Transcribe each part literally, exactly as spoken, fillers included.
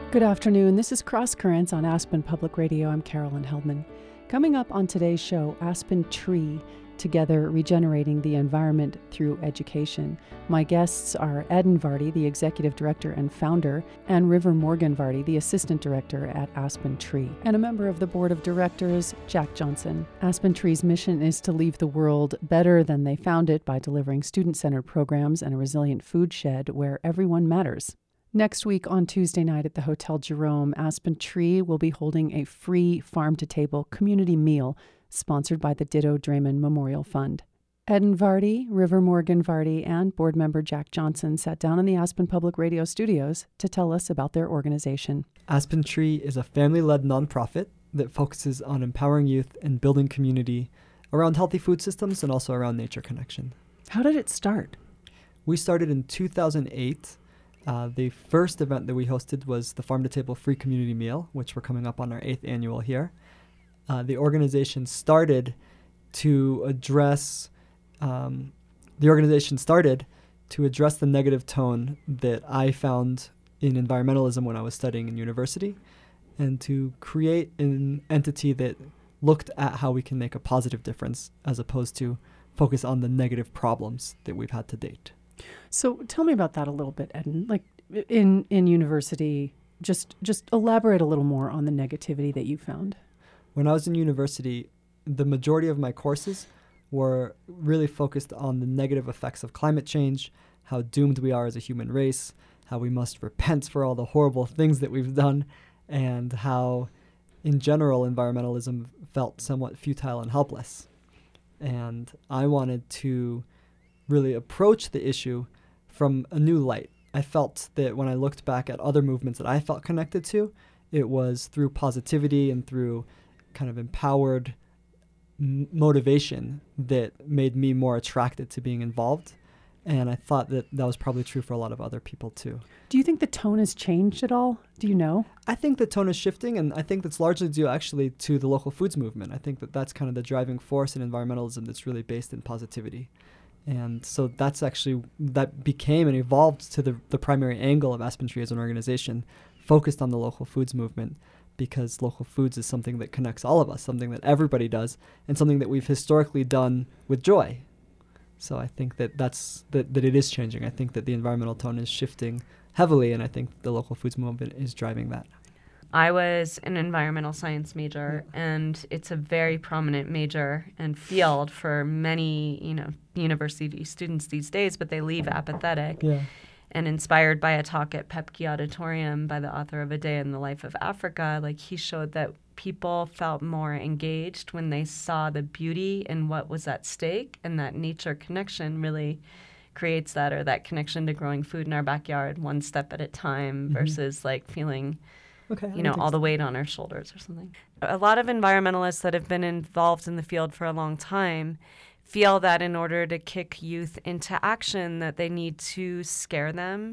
Good afternoon. This is Cross Currents on Aspen Public Radio. I'm Carolyn Heldman. Coming up on today's show, Aspen Tree, together regenerating the environment through education. My guests are Eden Vardy, the executive director and founder, and River Morgan Vardy, the assistant director at Aspen Tree, and a member of the board of directors, Jack Johnson. Aspen Tree's mission is to leave the world better than they found it by delivering student-centered programs and a resilient food shed where everyone matters. Next week on Tuesday night at the Hotel Jerome, Aspen Tree will be holding a free farm-to-table community meal sponsored by the Ditto Draymond Memorial Fund. Eden Vardy, River Morgan Vardy, and board member Jack Johnson sat down in the Aspen Public Radio studios to tell us about their organization. Aspen Tree is a family-led nonprofit that focuses on empowering youth and building community around healthy food systems and also around nature connection. How did it start? We started in two thousand eight. Uh, the first event that we hosted was the Farm to Table Free Community Meal, which we're coming up on our eighth annual here. Uh, the organization started to address um, the organization started to address the negative tone that I found in environmentalism when I was studying in university, and to create an entity that looked at how we can make a positive difference as opposed to focus on the negative problems that we've had to date. So tell me about that a little bit, Eden. Like in in university, just just elaborate a little more on the negativity that you found. When I was in university, the majority of my courses were really focused on the negative effects of climate change, how doomed we are as a human race, how we must repent for all the horrible things that we've done, and how, in general, environmentalism felt somewhat futile and helpless. And I wanted to really approach the issue from a new light. I felt that when I looked back at other movements that I felt connected to, it was through positivity and through kind of empowered m- motivation that made me more attracted to being involved. And I thought that that was probably true for a lot of other people too. Do you think the tone has changed at all? Do you know? I think the tone is shifting, and I think that's largely due actually to the local foods movement. I think that that's kind of the driving force in environmentalism that's really based in positivity. And so that's actually, that became and evolved to the, the primary angle of Aspen Tree as an organization, focused on the local foods movement, because local foods is something that connects all of us, something that everybody does, and something that we've historically done with joy. So I think that that's that, that it is changing. I think that the environmental tone is shifting heavily, and I think the local foods movement is driving that. I was an environmental science major, yeah. and it's a very prominent major and field for many, you know, university students these days, but they leave apathetic. Yeah. And inspired by a talk at Pepke Auditorium by the author of A Day in the Life of Africa, like he showed that people felt more engaged when they saw the beauty in what was at stake, and that nature connection really creates that, or that connection to growing food in our backyard one step at a time, mm-hmm. versus like feeling, okay, you know, all the weight on our shoulders or something. A lot of environmentalists that have been involved in the field for a long time feel that in order to kick youth into action, that they need to scare them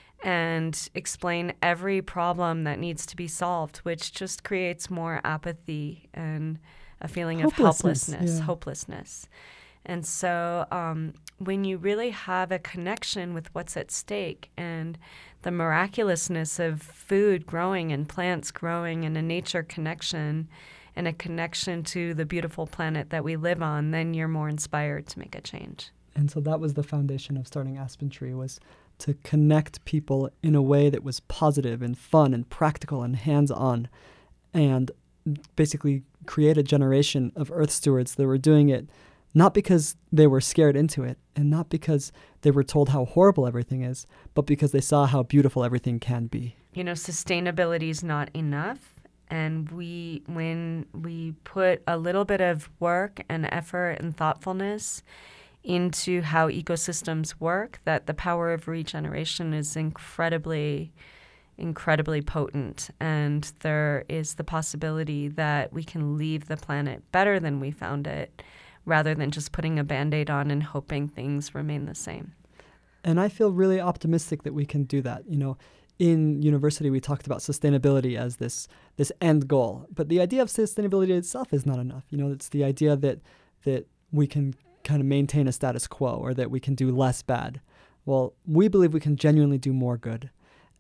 and explain every problem that needs to be solved, which just creates more apathy and a feeling of helplessness, yeah. hopelessness. And so um, when you really have a connection with what's at stake and the miraculousness of food growing and plants growing and a nature connection and a connection to the beautiful planet that we live on, then you're more inspired to make a change. And so that was the foundation of starting Aspen Tree, was to connect people in a way that was positive and fun and practical and hands-on, and basically create a generation of earth stewards that were doing it not because they were scared into it and not because they were told how horrible everything is, but because they saw how beautiful everything can be. You know, sustainability is not enough. And we, when we put a little bit of work and effort and thoughtfulness into how ecosystems work, that the power of regeneration is incredibly, incredibly potent. And there is the possibility that we can leave the planet better than we found it, rather than just putting a Band-Aid on and hoping things remain the same. And I feel really optimistic that we can do that. You know, in university, we talked about sustainability as this this end goal, but the idea of sustainability itself is not enough. You know, it's the idea that that we can kind of maintain a status quo, or that we can do less bad. Well, we believe we can genuinely do more good.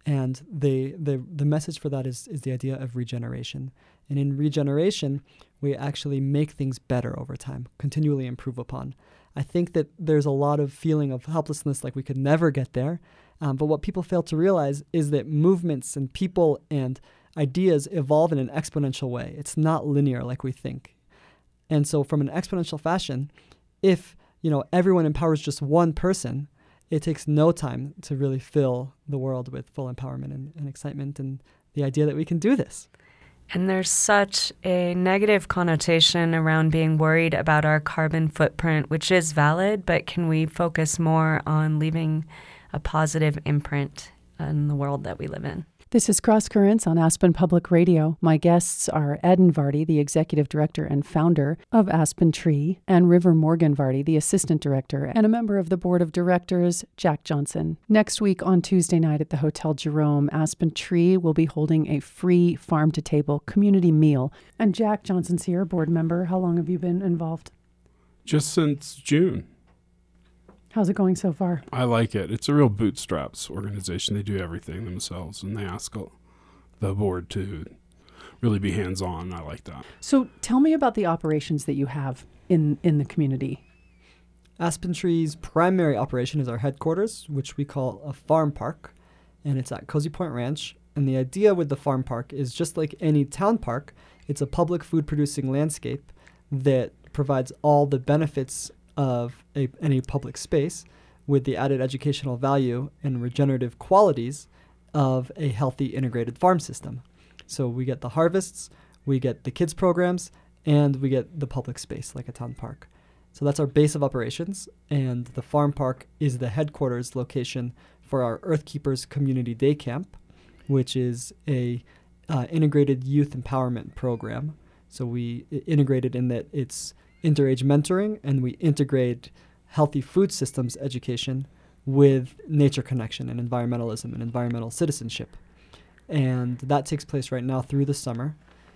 And the, the, the message for that is, is the idea of regeneration. And in regeneration, we actually make things better over time, continually improve upon. I think that there's a lot of feeling of helplessness, like we could never get there. Um, but what people fail to realize is that movements and people and ideas evolve in an exponential way. It's not linear like we think. And so from an exponential fashion, if you know everyone empowers just one person, it takes no time to really fill the world with full empowerment and, and excitement and the idea that we can do this. And there's such a negative connotation around being worried about our carbon footprint, which is valid, but can we focus more on leaving a positive imprint in the world that we live in? This is Cross Currents on Aspen Public Radio. My guests are Eden Vardy, the executive director and founder of Aspen Tree, and River Morgan Vardy, the assistant director and a member of the board of directors, Jack Johnson. Next week on Tuesday night at the Hotel Jerome, Aspen Tree will be holding a free farm-to-table community meal. And Jack Johnson's here, board member. How long have you been involved? Just since June. How's it going so far? I like it. It's a real bootstraps organization. They do everything themselves, and they ask the board to really be hands-on. I like that. So tell me about the operations that you have in, in the community. Aspen Tree's primary operation is our headquarters, which we call a farm park, and it's at Cozy Point Ranch. And the idea with the farm park is just like any town park, it's a public food-producing landscape that provides all the benefits of a, any public space with the added educational value and regenerative qualities of a healthy integrated farm system. So we get the harvests, we get the kids programs, and we get the public space like a town park. So that's our base of operations, and the farm park is the headquarters location for our Earthkeepers Community Day Camp, which is a uh, integrated youth empowerment program. So we I- integrated in that it's interage mentoring, and we integrate healthy food systems education with nature connection and environmentalism and environmental citizenship. And that takes place right now through the summer.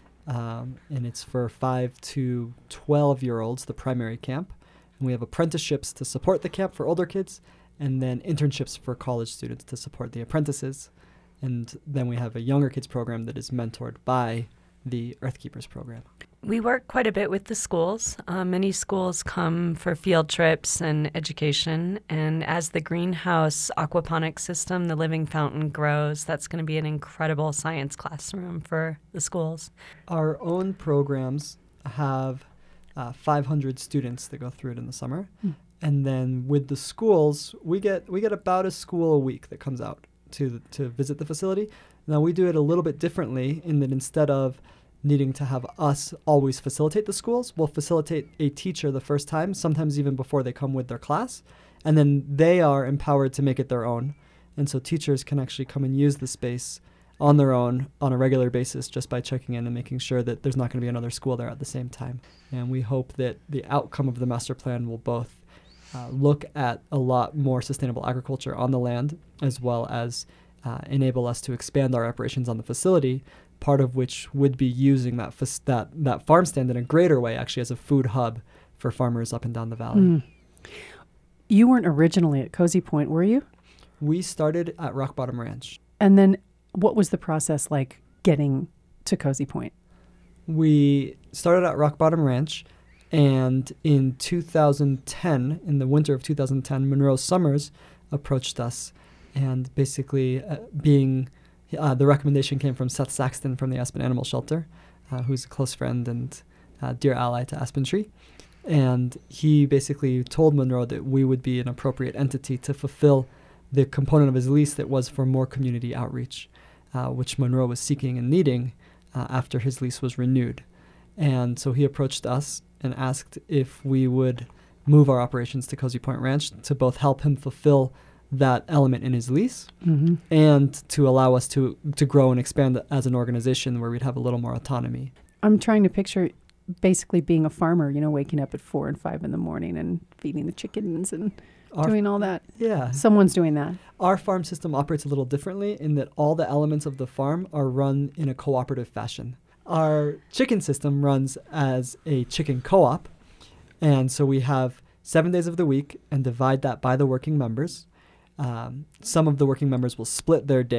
Um, and it's for five to twelve-year-olds, the primary camp. And we have apprenticeships to support the camp for older kids, and then internships for college students to support the apprentices. And then we have a younger kids program that is mentored by the Earthkeepers program. We work quite a bit with the schools. Uh, many schools come for field trips and education. And as the greenhouse aquaponics system, the living fountain, grows, that's going to be an incredible science classroom for the schools. Our own programs have uh, five hundred students that go through it in the summer. Mm. And then with the schools, we get we get about a school a week that comes out to the, to visit the facility. Now, we do it a little bit differently in that instead of needing to have us always facilitate the schools, we'll facilitate a teacher the first time, sometimes even before they come with their class, and then they are empowered to make it their own. And so teachers can actually come and use the space on their own on a regular basis just by checking in and making sure that there's not going to be another school there at the same time. And we hope that the outcome of the master plan will both uh, look at a lot more sustainable agriculture on the land, as well as uh, enable us to expand our operations on the facility, part of which would be using that f- that that farm stand in a greater way, actually as a food hub for farmers up and down the valley. Mm. You weren't originally at Cozy Point, were you? We started at Rock Bottom Ranch. And then what was the process like getting to Cozy Point? We started at Rock Bottom Ranch, and in two thousand ten, in the winter of two thousand ten, Monroe Summers approached us, and basically uh, being uh, the recommendation came from Seth Saxton from the Aspen Animal Shelter, uh, who's a close friend and uh, dear ally to Aspen Tree. And he basically told Monroe that we would be an appropriate entity to fulfill the component of his lease that was for more community outreach, uh, which Monroe was seeking and needing uh, after his lease was renewed. And so he approached us and asked if we would move our operations to Cozy Point Ranch to both help him fulfill that element in his lease mm-hmm. and to allow us to, to grow and expand as an organization where we'd have a little more autonomy. I'm trying to picture basically being a farmer, you know, waking up at four and five in the morning and feeding the chickens and our, doing all that. Yeah. Someone's doing that. Our farm system operates a little differently in that all the elements of the farm are run in a cooperative fashion. Our chicken system runs as a chicken co-op, and so we have seven days of the week and divide that by the working members. Um, some of the working members will split their day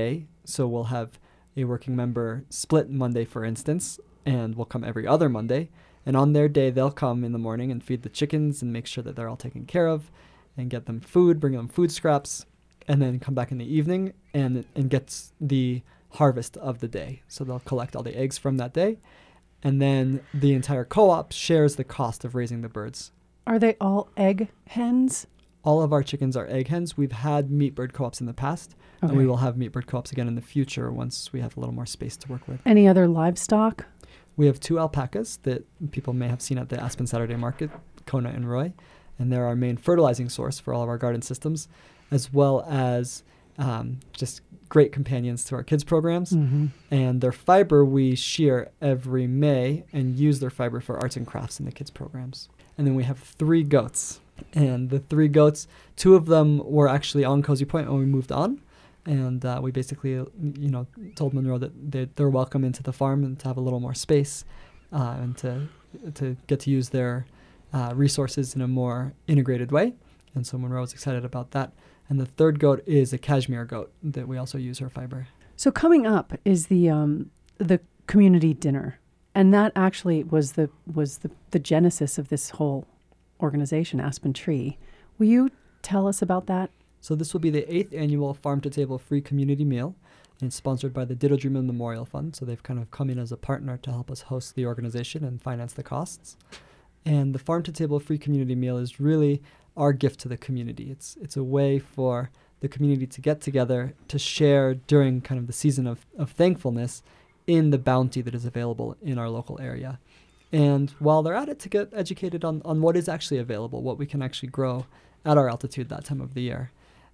So we'll have a working member split Monday, for instance, and will come every other Monday. And on their day, they'll come in the morning and feed the chickens and make sure that they're all taken care of and get them food, bring them food scraps, and then come back in the evening and and get the harvest of the day. So they'll collect all the eggs from that day. And then the entire co-op shares the cost of raising the birds. Are they all egg hens? All of our chickens are egg hens. We've had meat bird co-ops in the past, Okay. and we will have meat bird co-ops again in the future once we have a little more space to work with. Any other livestock? We have two alpacas that people may have seen at the Aspen Saturday Market, Kona and Roy, and they're our main fertilizing source for all of our garden systems, as well as um, just great companions to our kids programs. Mm-hmm. And their fiber we shear every May and use their fiber for arts and crafts in the kids programs. And then we have three goats. And the three goats, two of them were actually on Cozy Point when we moved on. And uh, we basically, uh, you know, told Monroe that they, they're welcome into the farm and to have a little more space uh, and to to get to use their uh, resources in a more integrated way. And so Monroe was excited about that. And the third goat is a cashmere goat that we also use her fiber. So coming up is the um, the community dinner, and that actually was the was the, the genesis of this whole organization, Aspen Tree. Will you tell us about that? So this will be the eighth annual Farm to Table Free Community Meal, and it's sponsored by the Diddle Dreamin Memorial Fund. So they've kind of come in as a partner to help us host the organization and finance the costs. And the Farm to Table Free Community Meal is really our gift to the community. It's it's a way for the community to get together to share during kind of the season of, of thankfulness in the bounty that is available in our local area. And while they're at it, to get educated on, on what is actually available, what we can actually grow at our altitude that time of the year.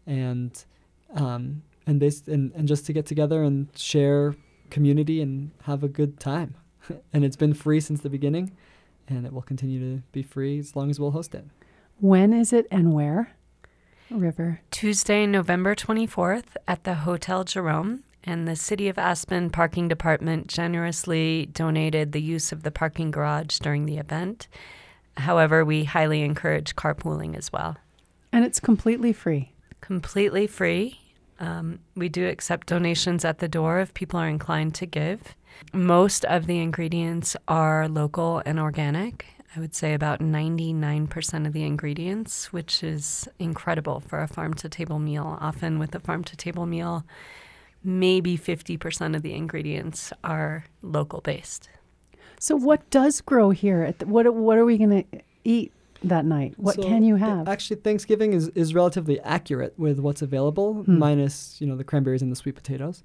And um, and, based, and and just to get together and share community and have a good time. And it's been free since the beginning, and it will continue to be free as long as we'll host it. When is it and where? River. Tuesday, November twenty-fourth at the Hotel Jerome, and the City of Aspen Parking Department generously donated the use of the parking garage during the event. However, we highly encourage carpooling as well. And it's completely free. Completely free. Um, we do accept donations at the door if people are inclined to give. Most of the ingredients are local and organic. I would say about ninety-nine percent of the ingredients, which is incredible for a farm-to-table meal. Often with a farm-to-table meal, maybe fifty percent of the ingredients are local-based. So what does grow here? At the, what what are we going to eat that night? What So can you it- have? Actually, Thanksgiving is, is relatively accurate with what's available, Hmm. minus you know the cranberries and the sweet potatoes.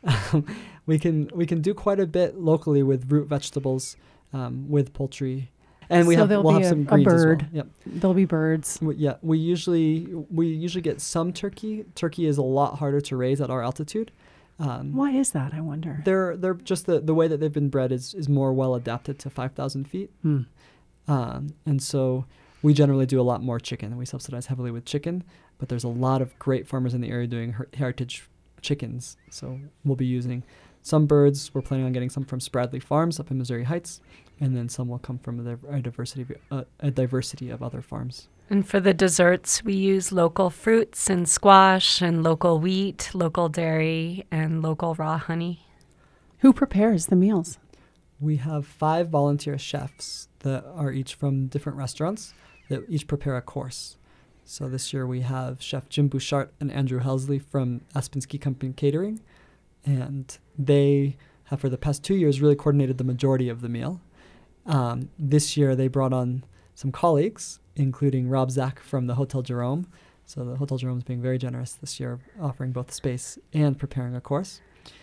we can we can do quite a bit locally with root vegetables, um, with poultry, and we So have there'll we'll be have a- some a greens bird. as well. Yep. There'll be birds. We, yeah, we usually we usually get some turkey. Turkey is a lot harder to raise at our altitude. Um, Why is that, I wonder? They're they're just the, the way that they've been bred is, is more well adapted to five thousand feet. Hmm. Um, and so we generally do a lot more chicken. We subsidize heavily with chicken, but there's a lot of great farmers in the area doing her- heritage chickens. So we'll be using some birds. We're planning on getting some from Spradley Farms up in Missouri Heights, and then some will come from a, div- a diversity of, uh, a diversity of other farms. And for the desserts, we use local fruits and squash and local wheat, local dairy, and local raw honey. Who prepares the meals? We have five volunteer chefs that are each from different restaurants that each prepare a course. So this year we have Chef Jim Bouchard and Andrew Helsley from Aspen Ski Company Catering, and they have for the past two years really coordinated the majority of the meal. Um, this year they brought on some colleagues, including Rob Zach from the Hotel Jerome. So the Hotel Jerome is being very generous this year, offering both space and preparing a course.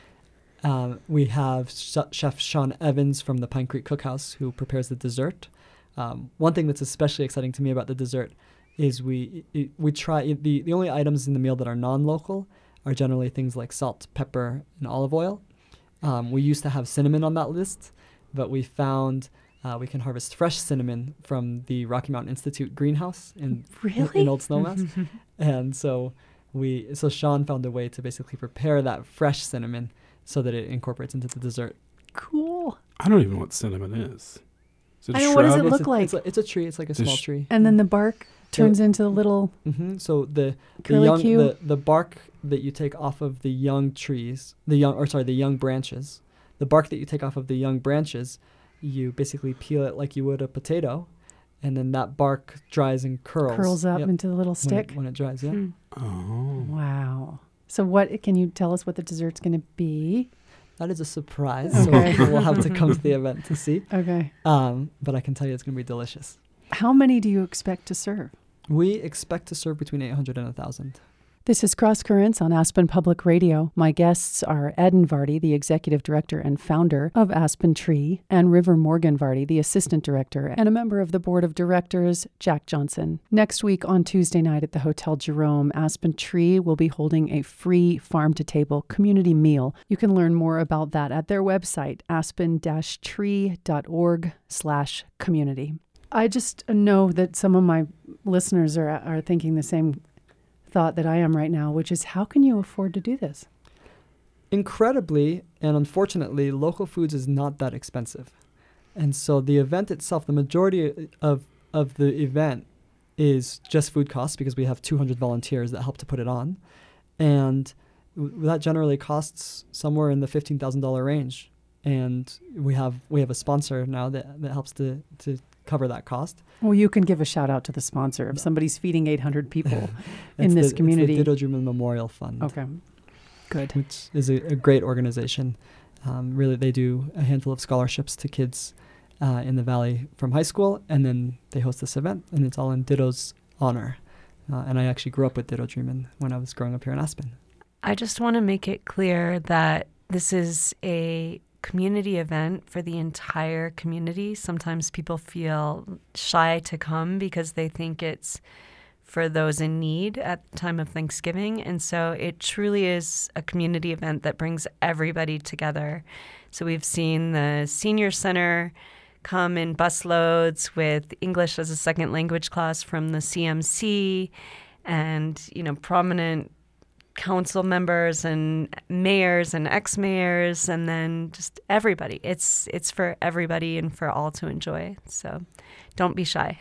Um, we have Sh- Chef Sean Evans from the Pine Creek Cookhouse, who prepares the dessert. Um, one thing that's especially exciting to me about the dessert is we it, we try the the only items in the meal that are non-local are generally things like salt, pepper, and olive oil. Um, we used to have cinnamon on that list, but we found uh, we can harvest fresh cinnamon from the Rocky Mountain Institute greenhouse in Really? in Old Snowmass, and so we so Sean found a way to basically prepare that fresh cinnamon so that it incorporates into the dessert. Cool. I don't even know what cinnamon is. Is it a I know, what does shrub? it look it's a, like? It's a, it's a tree. It's like a It's a small sh- tree. And then the bark? turns into a little Mm-hmm. So the the curly young Q. the, the bark that you take off of the young trees, the young or sorry, the young branches, the bark that you take off of the young branches, you basically peel it like you would a potato, and then that bark dries and curls. curls up Yep. into the little when stick. it, when it dries. Yeah. Hmm. Oh. Wow. So what can you tell us what the dessert's going to be? That is a surprise. Okay. So people will have to come to the event to see. Okay. Um, but I can tell you it's going to be delicious. How many do you expect to serve? We expect to serve between eight hundred and one thousand. This is Cross Currents on Aspen Public Radio. My guests are Eden Vardy, the executive director and founder of Aspen Tree, and River Morgan Vardy, the assistant director and a member of the board of directors, Jack Johnson. Next week on Tuesday night at the Hotel Jerome, Aspen Tree will be holding a free farm-to-table community meal. You can learn more about that at their website, aspen-tree.org slash community. I just know that some of my listeners are are thinking the same thought that I am right now, which is how can you afford to do this? Incredibly and unfortunately, local foods is not that expensive. And so the event itself, the majority of, of the event is just food costs because we have two hundred volunteers that help to put it on. And w- that generally costs somewhere in the fifteen thousand dollars range. And we have we have a sponsor now that, that helps to, to cover that cost. Well, you can give a shout out to the sponsor if somebody's feeding eight hundred people in It's this the, community. It's the Ditto Drummond Memorial Fund. Okay, good. Which is a, a great organization. Um, really, they do a handful of scholarships to kids uh, in the Valley from high school, and then they host this event, and it's all in Ditto's honor. Uh, and I actually grew up with Ditto Drummond when I was growing up here in Aspen. I just want to make it clear that this is a community event for the entire community. Sometimes people feel shy to come because they think it's for those in need at the time of Thanksgiving. And so it truly is a community event that brings everybody together. So we've seen the senior center come in busloads with English as a second language class from the C M C, and, you know, prominent council members and mayors and ex-mayors, and then just everybody. It's it's for everybody and for all to enjoy. So don't be shy.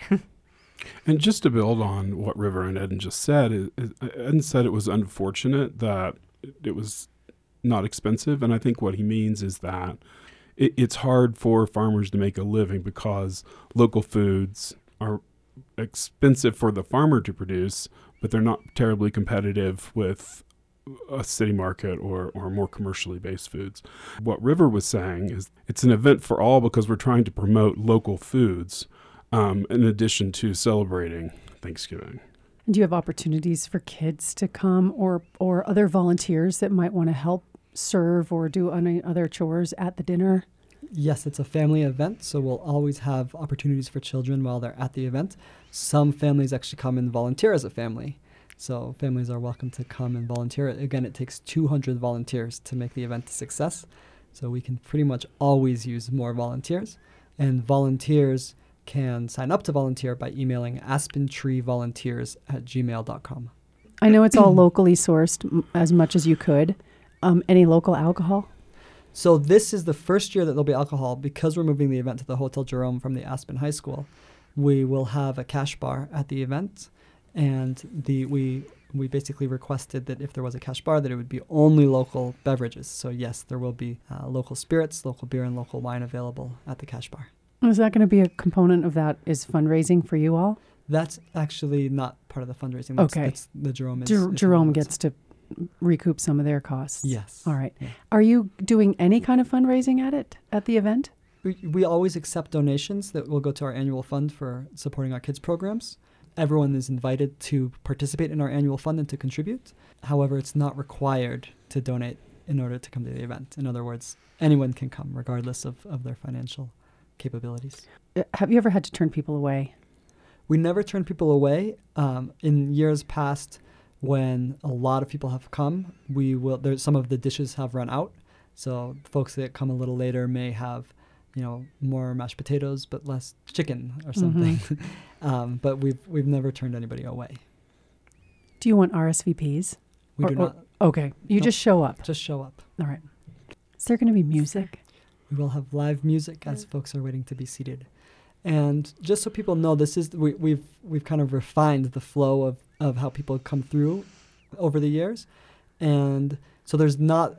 And just to build on what River and Eden just said, it, it, Eden said it was unfortunate that it was not expensive. And I think what he means is that it, it's hard for farmers to make a living because local foods are expensive for the farmer to produce, but they're not terribly competitive with a city market or, or more commercially based foods. What River was saying is it's an event for all because we're trying to promote local foods um, in addition to celebrating Thanksgiving. Do you have opportunities for kids to come or or other volunteers that might want to help serve or do any other chores at the dinner? Yes, it's a family event, so we'll always have opportunities for children while they're at the event. Some families actually come and volunteer as a family. So families are welcome to come and volunteer. Again, it takes two hundred volunteers to make the event a success. So we can pretty much always use more volunteers. And volunteers can sign up to volunteer by emailing aspentreevolunteers at gmail dot com. I know it's all locally sourced m- as much as you could. Um, any local alcohol? So this is the first year that there'll be alcohol because we're moving the event to the Hotel Jerome from the Aspen High School. We will have a cash bar at the event. And the we we basically requested that if there was a cash bar, that it would be only local beverages. So yes, there will be uh, local spirits, local beer, and local wine available at the cash bar. Is that going to be a component of that is fundraising for you all? That's actually not part of the fundraising. That's, Okay. That's the Jerome. Is, Jer- is Jerome involved. gets to recoup some of their costs. Yes. All right. Yeah. Are you doing any kind of fundraising at it, at the event? We, we always accept donations that will go to our annual fund for supporting our kids' programs. Everyone is invited to participate in our annual fund and to contribute. However, it's not required to donate in order to come to the event. In other words, anyone can come regardless of, of their financial capabilities. Uh, Have you ever had to turn people away? We never turn people away. Um, in years past, when a lot of people have come, we will. There, some of the dishes have run out, so folks that come a little later may have, you know, more mashed potatoes but less chicken or something. Mm-hmm. um, but we've we've never turned anybody away. Do you want R S V Ps? We Or- do or- not. Okay. You Nope. just show up. Just show up. All right. Is there going to be music? We will have live music as folks are waiting to be seated. And just so people know, this is we, we've we've kind of refined the flow of, of how people come through over the years. And so there's not,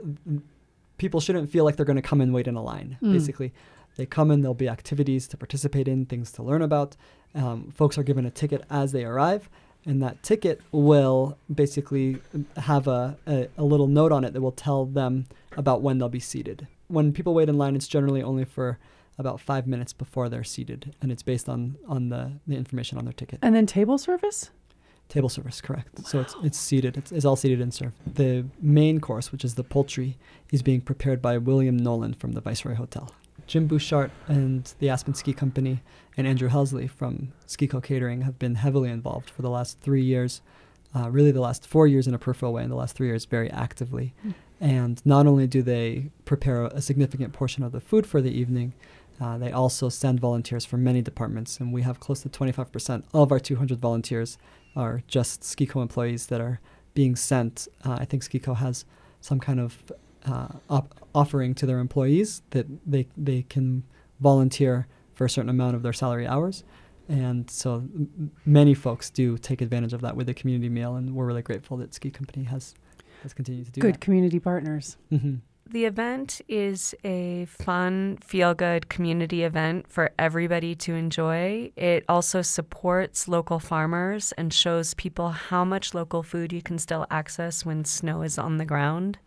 people shouldn't feel like they're going to come and wait in a line, Mm. basically. They come in, there'll be activities to participate in, things to learn about. Um, folks are given a ticket as they arrive, and that ticket will basically have a, a, a little note on it that will tell them about when they'll be seated. When people wait in line, it's generally only for about five minutes before they're seated, and it's based on, on the, the information on their ticket. And then table service? Table service, correct. Wow. So it's it's seated. It's, it's all seated and served. The main course, which is the poultry, is being prepared by William Nolan from the Viceroy Hotel. Jim Bouchard and the Aspen Ski Company and Andrew Helsley from Ski-Co Catering have been heavily involved for the last three years, uh, really the last four years in a peripheral way, and the last three years very actively. Mm. And not only do they prepare a, a significant portion of the food for the evening, Uh, they also send volunteers from many departments, and we have close to twenty-five percent of our two hundred volunteers are just Ski-Co employees that are being sent. Uh, I think Ski-Co has some kind of uh, op- offering to their employees that they they can volunteer for a certain amount of their salary hours. And so m- many folks do take advantage of that with the community meal, and we're really grateful that Ski Company has, has continued to do Good that. community partners. Mm-hmm. The event is a fun, feel-good community event for everybody to enjoy. It also supports local farmers and shows people how much local food you can still access when snow is on the ground.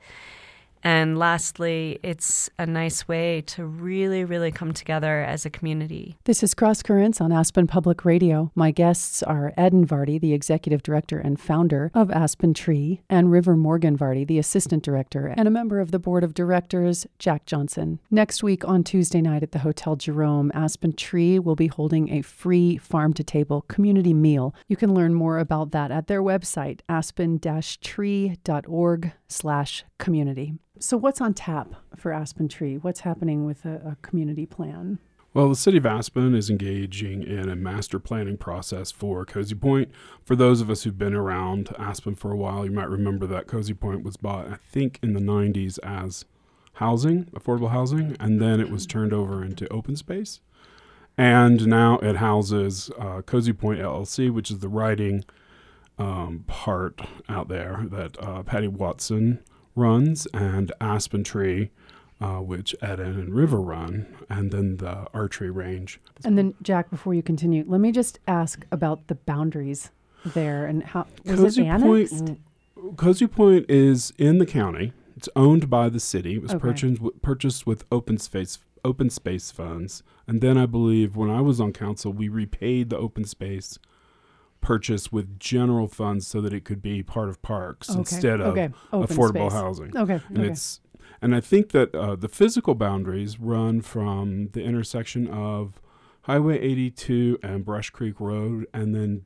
And lastly, it's a nice way to really, really come together as a community. This is Cross Currents on Aspen Public Radio. My guests are Eden Vardy, the executive director and founder of Aspen Tree, and River Morgan Vardy, the assistant director and a member of the board of directors, Jack Johnson. Next week on Tuesday night at the Hotel Jerome, Aspen Tree will be holding a free farm-to-table community meal. You can learn more about that at their website, aspen-tree.org slash community. So what's on tap for Aspen Tree? What's happening with a, a community plan? Well, the city of Aspen is engaging in a master planning process for Cozy Point. For those of us who've been around Aspen for a while, you might remember that Cozy Point was bought, I think, in the nineties as housing, affordable housing, and then it was turned over into open space. And now it houses uh, Cozy Point L L C, which is the writing um, part out there that uh, Patty Watson runs, and Aspen Tree, uh, which Eden and River run, and then the archery range. And then, Jack, before you continue, let me just ask about the boundaries there and how was Cozy it annexed? Point, Cozy Point is in the county. It's owned by the city. It was Okay. purchased purchased with open space open space funds, and then I believe when I was on council, we repaid the open space purchase with general funds so that it could be part of parks Okay. instead of Okay. Open affordable space. housing. Okay. And okay. it's and I think that uh, the physical boundaries run from the intersection of Highway eighty-two and Brush Creek Road, and then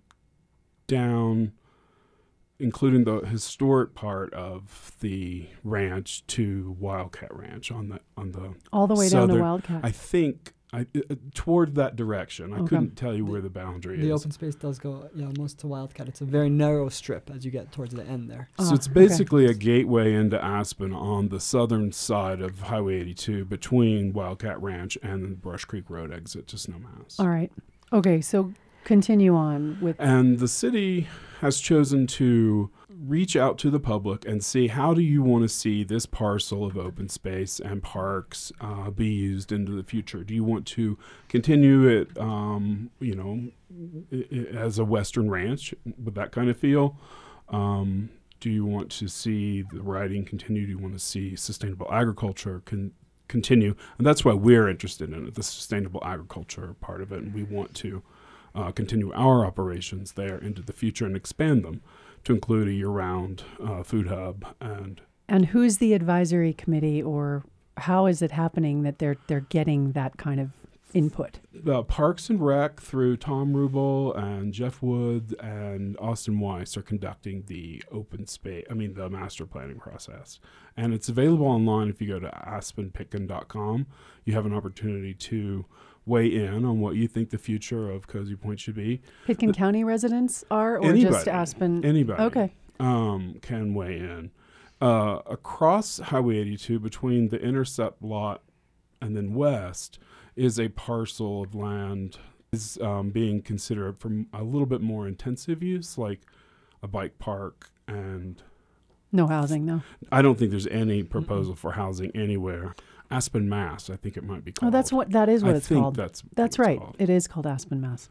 down, including the historic part of the ranch, to Wildcat Ranch on the on the all the way down to southern- Wildcat. I think I uh, toward that direction. I Okay. couldn't tell you where the boundary The is. open space does go, yeah, almost to Wildcat. It's a very narrow strip as you get towards the end there. Ah, So it's okay. basically a gateway into Aspen on the southern side of Highway eighty-two between Wildcat Ranch and the Brush Creek Road exit to Snowmass. All right. Okay, so continue on with And the city has chosen to reach out to the public and see how do you want to see this parcel of open space and parks uh, be used into the future? Do you want to continue it, um, you know, I- I- as a Western ranch with that kind of feel? Um, do you want to see the writing continue? Do you want to see sustainable agriculture con- continue? And that's why we're interested in it, the sustainable agriculture part of it, and we want to uh, continue our operations there into the future and expand them to include a year-round uh, food hub. And and who's the advisory committee, or how is it happening that they're they're getting that kind of input? the Parks and Rec through Tom Rubel and Jeff Wood and Austin Weiss are conducting the open space, I mean the master planning process. And it's available online. If you go to aspen pitkin dot com, you have an opportunity to weigh in on what you think the future of Cozy Point should be. Pitkin County residents are, or Anybody. just Aspen? Anybody. Okay. um, can weigh in. Uh, across Highway eighty-two, between the intercept lot and then west, is a parcel of land is um, being considered for a little bit more intensive use, like a bike park. And no housing, no. I don't think there's any proposal mm-hmm. for housing anywhere. Aspen, Mass, I think it might be called. Oh, that's what that is what I it's think called. That's that's what right. It's called. It is called Aspen, Mass.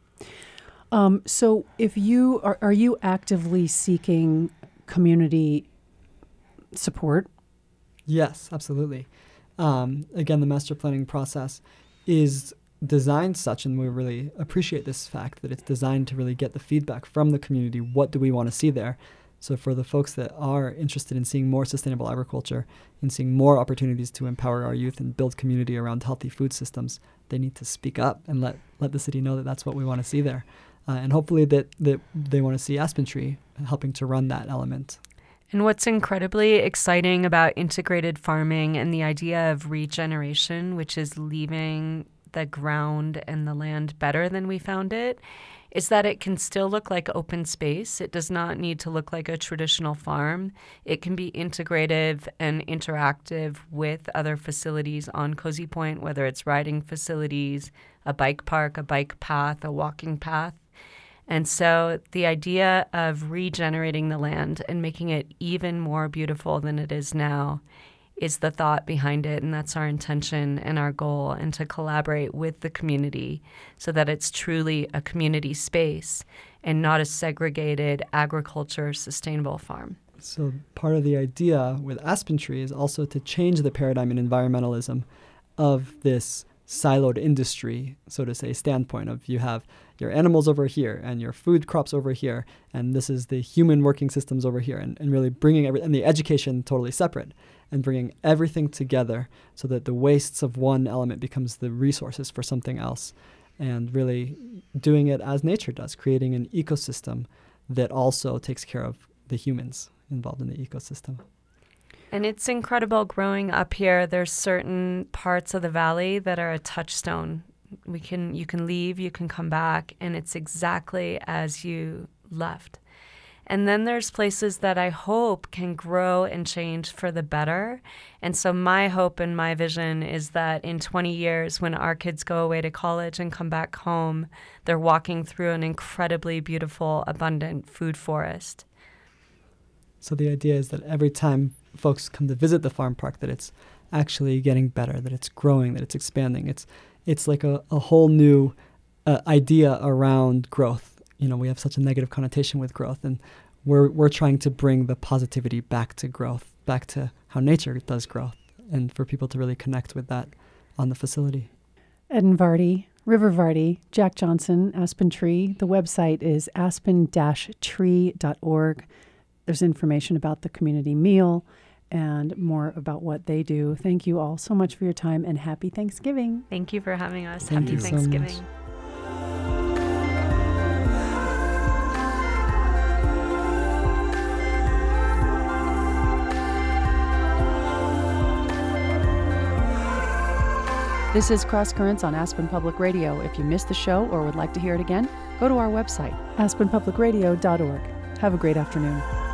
Um, so, if you are, are you actively seeking community support? Yes, absolutely. Um, again, the master planning process is designed such, and we really appreciate this fact that it's designed to really get the feedback from the community. What do we want to see there? So for the folks that are interested in seeing more sustainable agriculture, in seeing more opportunities to empower our youth and build community around healthy food systems, they need to speak up and let, let the city know that that's what we want to see there. Uh, and hopefully that, that they want to see Aspen Tree helping to run that element. And what's incredibly exciting about integrated farming and the idea of regeneration, which is leaving the ground and the land better than we found it, is that it can still look like open space. It does not need to look like a traditional farm. It can be integrative and interactive with other facilities on Cozy Point, whether it's riding facilities, a bike park, a bike path, a walking path. And so the idea of regenerating the land and making it even more beautiful than it is now is the thought behind it, and that's our intention and our goal, and to collaborate with the community so that it's truly a community space and not a segregated agriculture sustainable farm. So part of the idea with Aspen Tree is also to change the paradigm in environmentalism of this siloed industry, so to say, standpoint of you have your animals over here and your food crops over here, and this is the human working systems over here, and, and really bringing every, and the education totally separate, and bringing everything together so that the wastes of one element becomes the resources for something else, and really doing it as nature does, creating an ecosystem that also takes care of the humans involved in the ecosystem. And it's incredible growing up here. There's certain parts of the valley that are a touchstone. We can, you can leave, you can come back, and it's exactly as you left. And then there's places that I hope can grow and change for the better. And so my hope and my vision is that in twenty years, when our kids go away to college and come back home, they're walking through an incredibly beautiful, abundant food forest. So the idea is that every time folks come to visit the farm park, that it's actually getting better, that it's growing, that it's expanding. It's it's like a, a whole new uh, idea around growth. You know, we have such a negative connotation with growth, and we're we're trying to bring the positivity back to growth, back to how nature does growth, and for people to really connect with that on the facility. Eden Vardy, River Vardy, Jack Johnson, Aspen Tree. The website is aspen dash tree dot org. There's information about the community meal and more about what they do. Thank you all so much for your time, and happy Thanksgiving. Thank you for having us. Thank Happy you so Thanksgiving. much. This is Cross Currents on Aspen Public Radio. If you missed the show or would like to hear it again, go to our website, aspen public radio dot org. Have a great afternoon.